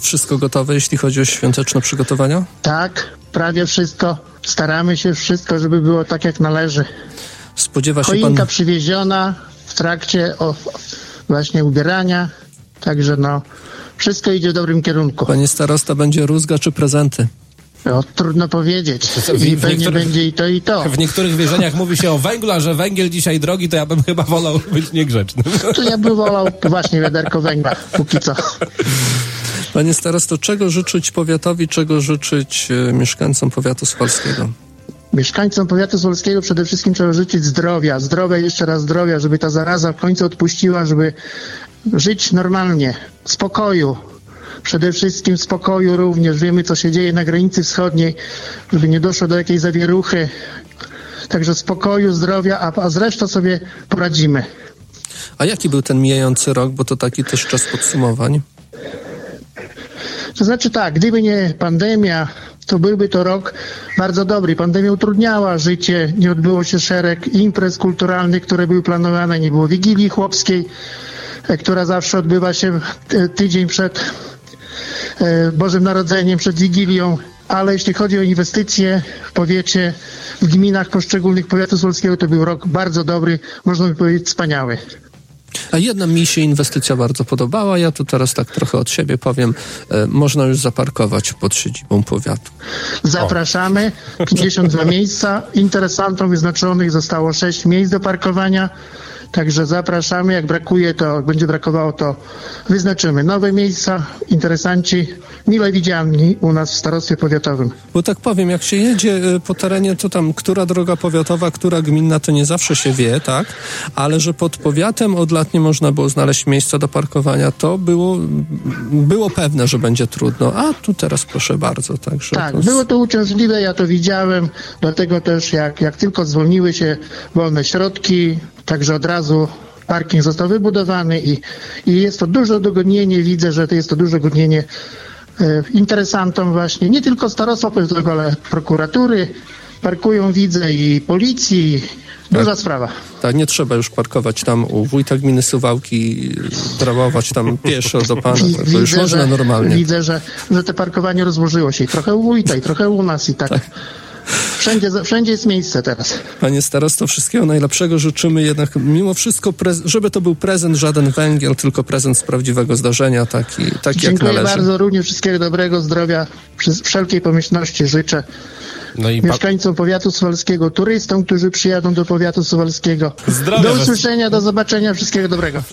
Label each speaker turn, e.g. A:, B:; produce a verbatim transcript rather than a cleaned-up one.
A: Wszystko gotowe, jeśli chodzi o świąteczne przygotowania?
B: Tak, prawie wszystko. Staramy się wszystko, żeby było tak, jak należy.
A: Spodziewa się
B: Choinka
A: pan...
B: przywieziona w trakcie o, właśnie ubierania. Także no, wszystko idzie w dobrym kierunku.
A: Panie starosta, będzie rózga czy prezenty?
B: No, trudno powiedzieć.
C: W,
B: I
C: w
B: pewnie
C: niektórych,
B: będzie i to, i to.
C: W niektórych wierzeniach mówi się o węglu, a że węgiel dzisiaj drogi, to ja bym chyba wolał być niegrzeczny.
B: To ja bym wolał właśnie wiaderko węgla, póki co.
A: Panie starosto, czego życzyć powiatowi, czego życzyć e, mieszkańcom powiatu suwalskiego?
B: Mieszkańcom powiatu suwalskiego przede wszystkim trzeba życzyć zdrowia. Zdrowia, jeszcze raz zdrowia, żeby ta zaraza w końcu odpuściła, żeby żyć normalnie, spokoju. Przede wszystkim spokoju również. Wiemy, co się dzieje na granicy wschodniej, żeby nie doszło do jakiejś zawieruchy. Także spokoju, zdrowia, a, a z resztą sobie poradzimy.
A: A jaki był ten mijający rok, bo to taki też czas podsumowań?
B: To znaczy tak, gdyby nie pandemia, to byłby to rok bardzo dobry. Pandemia utrudniała życie, nie odbyło się szereg imprez kulturalnych, które były planowane, nie było Wigilii Chłopskiej, która zawsze odbywa się tydzień przed Bożym Narodzeniem, przed Wigilią, ale jeśli chodzi o inwestycje w powiecie, w gminach poszczególnych powiatu suwalskiego, to był rok bardzo dobry, można by powiedzieć wspaniały.
A: A jedna mi się inwestycja bardzo podobała, ja tu teraz tak trochę od siebie powiem, e, można już zaparkować pod siedzibą powiatu.
B: Zapraszamy, pięćdziesiąt dwa miejsca, interesantom wyznaczonych zostało sześć miejsc do parkowania, także zapraszamy, jak brakuje, to jak będzie brakowało, to wyznaczymy nowe miejsca, interesanci mile widziani u nas w starostwie powiatowym.
A: Bo tak powiem, jak się jedzie e, po terenie, to tam która droga powiatowa, która gminna, to nie zawsze się wie, tak? Ale że pod powiatem od lat nie można było znaleźć miejsca do parkowania, to było, było pewne, że będzie trudno, a tu teraz proszę bardzo. Także
B: Tak,
A: to...
B: było to uciążliwe, ja to widziałem, dlatego też jak, jak tylko zwolniły się wolne środki, także od razu parking został wybudowany i, i jest to duże udogodnienie, widzę, że to jest to duże udogodnienie e, interesantom właśnie, nie tylko starostwa powiatowego, ale prokuratury, parkują, widzę, i policji, duża
A: tak.
B: sprawa.
A: Tak, nie trzeba już parkować tam u wójta gminy Suwałki, drabować tam pieszo do pana, to, to już można
B: że,
A: normalnie.
B: Widzę, że, że te parkowanie rozłożyło się i trochę u wójta, i trochę u nas i tak. tak. Wszędzie, wszędzie jest miejsce teraz. Panie
A: starosto, wszystkiego najlepszego życzymy, jednak mimo wszystko, prez- żeby to był prezent, żaden węgiel, tylko prezent z prawdziwego zdarzenia, taki, taki jak należy.
B: Dziękuję bardzo, również wszystkiego dobrego, zdrowia, wszelkiej pomyślności życzę. No i mieszkańcom pa... powiatu suwalskiego, turystom, którzy przyjadą do powiatu suwalskiego. Zdrowia do usłyszenia, was... do zobaczenia, wszystkiego dobrego.